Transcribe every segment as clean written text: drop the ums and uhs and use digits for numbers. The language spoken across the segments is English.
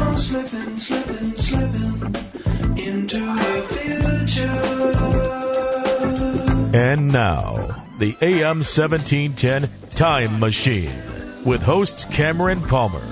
Slipping into the future. And now, the AM 1710 Time Machine with host Cameron Palmer.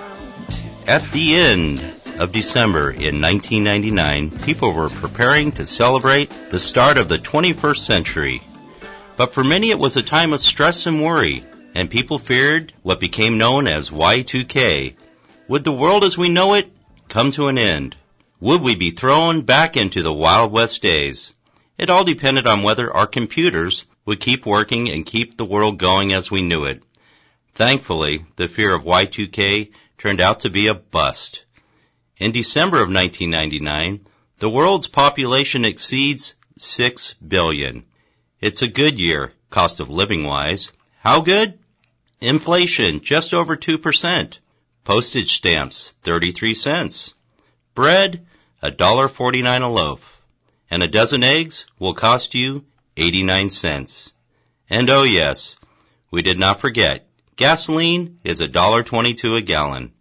At the end of December in 1999, people were preparing to celebrate the start of the 21st century. But for many it was a time of stress and worry, and people feared what became known as Y2K. Would the world as we know it come to an end? Would we be thrown back into the Wild West days? It all depended on whether our computers would keep working and keep the world going as we knew it. Thankfully, the fear of Y2K turned out to be a bust. In December of 1999, the world's population exceeds 6 billion. It's a good year, cost of living-wise. How good? Inflation, just over 2%. Postage stamps, 33 cents. Bread, $1.49 a loaf. And a dozen eggs will cost you 89 cents. And oh yes, we did not forget, gasoline is $1.22 a gallon.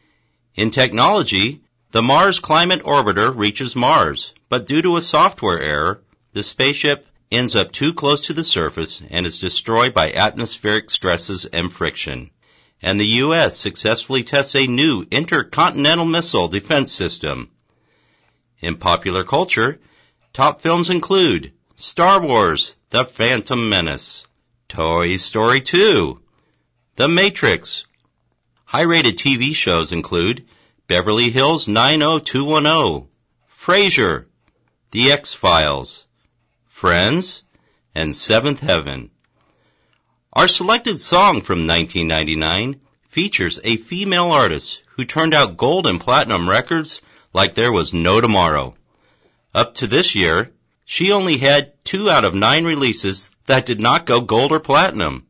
In technology, the Mars Climate Orbiter reaches Mars, but due to a software error, the spaceship ends up too close to the surface and is destroyed by atmospheric stresses and friction. And the U.S. successfully tests a new intercontinental missile defense system. In popular culture, top films include Star Wars, The Phantom Menace, Toy Story 2, The Matrix. High-rated TV shows include Beverly Hills 90210, Frasier, The X-Files, Friends, and Seventh Heaven. Our selected song from 1999 features a female artist who turned out gold and platinum records like there was no tomorrow. Up to this year, she only had 2 out of 9 releases that did not go gold or platinum.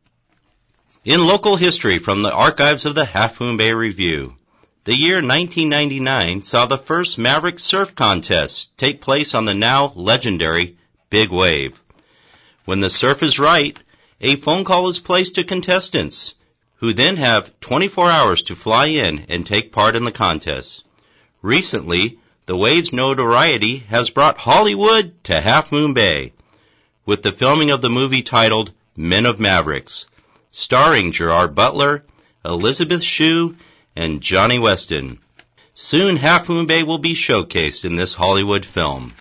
In local history from the archives of the Half Moon Bay Review, the year 1999 saw the first Maverick Surf Contest take place on the now legendary Big Wave. When the surf is right, a phone call is placed to contestants, who then have 24 hours to fly in and take part in the contest. Recently, the wave's notoriety has brought Hollywood to Half Moon Bay, with the filming of the movie titled Men of Mavericks, starring Gerard Butler, Elizabeth Shue, and Johnny Weston. Soon Half Moon Bay will be showcased in this Hollywood film.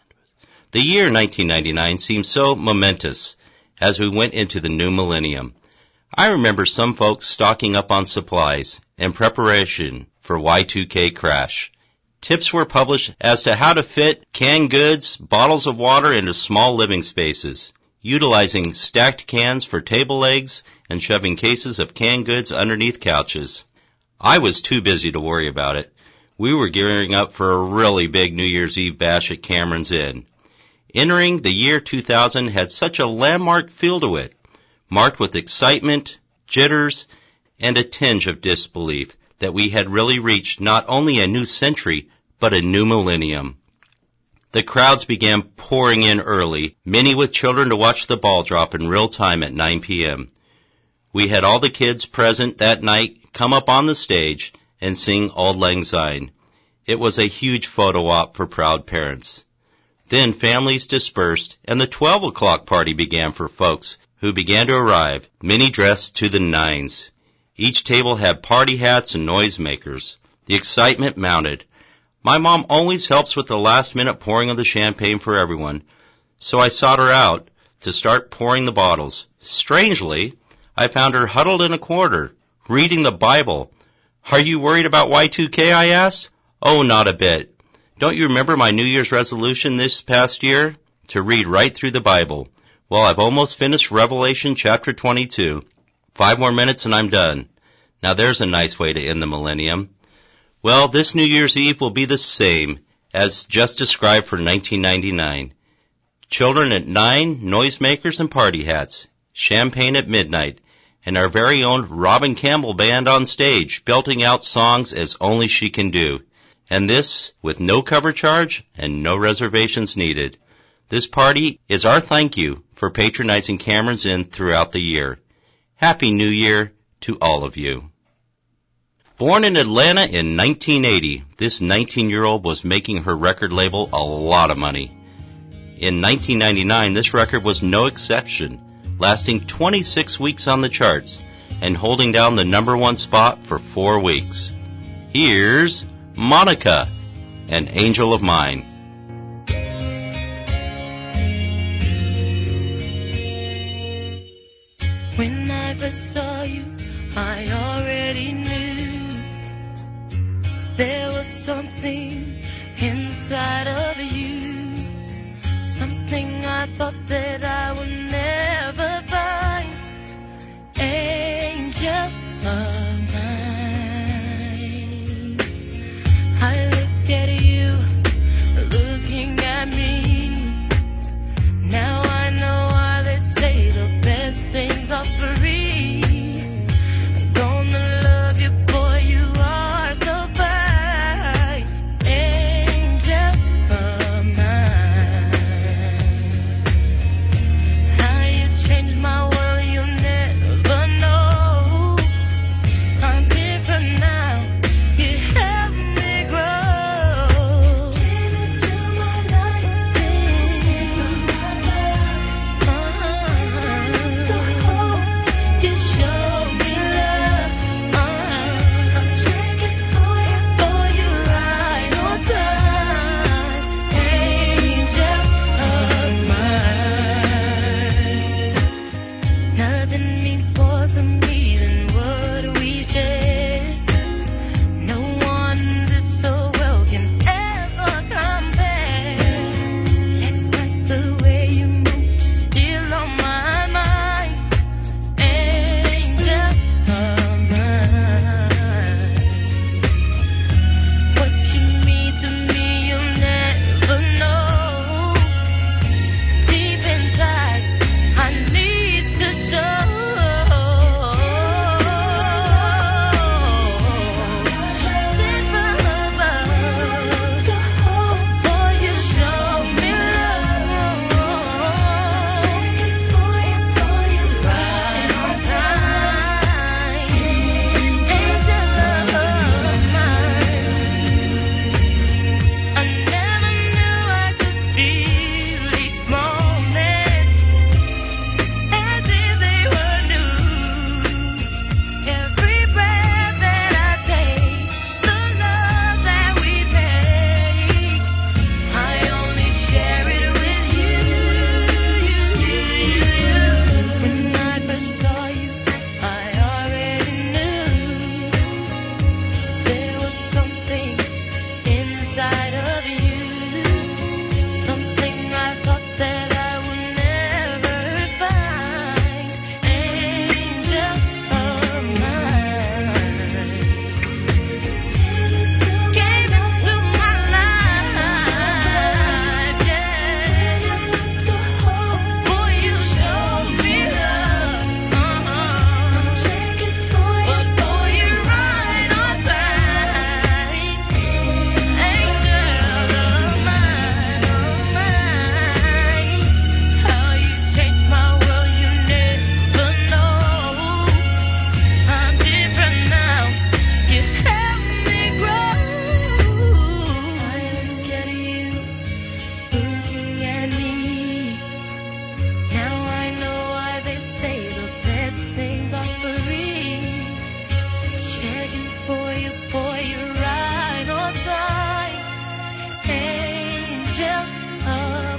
The year 1999 seemed so momentous as we went into the new millennium. I remember some folks stocking up on supplies in preparation for Y2K crash. Tips were published as to how to fit canned goods, bottles of water into small living spaces, utilizing stacked cans for table legs and shoving cases of canned goods underneath couches. I was too busy to worry about it. We were gearing up for a really big New Year's Eve bash at Cameron's Inn. Entering the year 2000 had such a landmark feel to it, marked with excitement, jitters, and a tinge of disbelief that we had really reached not only a new century, but a new millennium. The crowds began pouring in early, many with children to watch the ball drop in real time at 9 p.m. We had all the kids present that night come up on the stage and sing Auld Lang Syne. It was a huge photo op for proud parents. Then families dispersed, and the 12 o'clock party began for folks who began to arrive, many dressed to the nines. Each table had party hats and noisemakers. The excitement mounted. My mom always helps with the last-minute pouring of the champagne for everyone, so I sought her out to start pouring the bottles. Strangely, I found her huddled in a corner, reading the Bible. "Are you worried about Y2K?" I asked. "Oh, not a bit. Don't you remember my New Year's resolution this past year? To read right through the Bible. Well, I've almost finished Revelation chapter 22. 5 more minutes and I'm done. Now there's a nice way to end the millennium." Well, this New Year's Eve will be the same as just described for 1999. Children at 9, noisemakers and party hats, champagne at midnight, and our very own Robin Campbell Band on stage, belting out songs as only she can do. And this with no cover charge and no reservations needed. This party is our thank you for patronizing Cameron's Inn throughout the year. Happy New Year to all of you. Born in Atlanta in 1980, this 19-year-old was making her record label a lot of money. In 1999, this record was no exception, lasting 26 weeks on the charts and holding down the #1 spot for 4 weeks. Here's Monica, An Angel of Mine. When I first saw you, I already knew there was something inside of you, something I thought that I would never find. Angel of mine, I look at you, looking at me. Now I know why they say the best things are free. I'm gonna love you, boy, you are so fine. Angel of mine, how you changed my world, you'll never know. I'm different now, you help me grow. Came into my life, you showed me love. I'm checking for you right on time. Angel of mine, nothing means more to me than what we share. No one did so well can ever compare. It's like the way you move, still on my mind. Angel of mine, what you mean to me, you'll never know. Deep inside, I need to show. Sent from above, boy, you show me love. Checking for you right on time. Angel of mine, I never knew I could feel each moment as if they were new. Every breath that I take, the love that we make, I only share it with you. When I first saw you, I already knew there was something inside of you, something I thought that I would never find. Angel of mine, came into my life, yeah. Boy, you showed me love. I'm checking for you, but boy, you're right on time. Angel of mine, how you changed my world, you never know. I'm different now, you help me grow. I look at you, looking at me. Now I know why they say the best things are free. Checking for you, boy, you're right on time. Angel of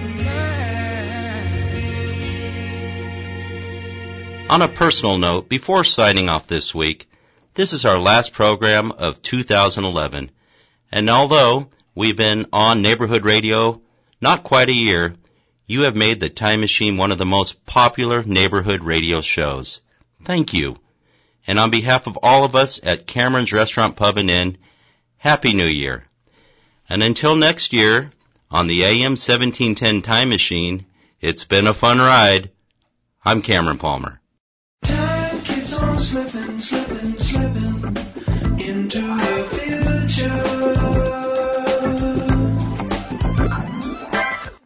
mine. On a personal note, before signing off this week, this is our last program of 2011. And although we've been on neighborhood radio not quite a year, you have made the Time Machine one of the most popular neighborhood radio shows. Thank you. And on behalf of all of us at Cameron's Restaurant, Pub and Inn, Happy New Year. And until next year, on the AM 1710 Time Machine, it's been a fun ride. I'm Cameron Palmer. Time keeps on slipping, slipping, slipping.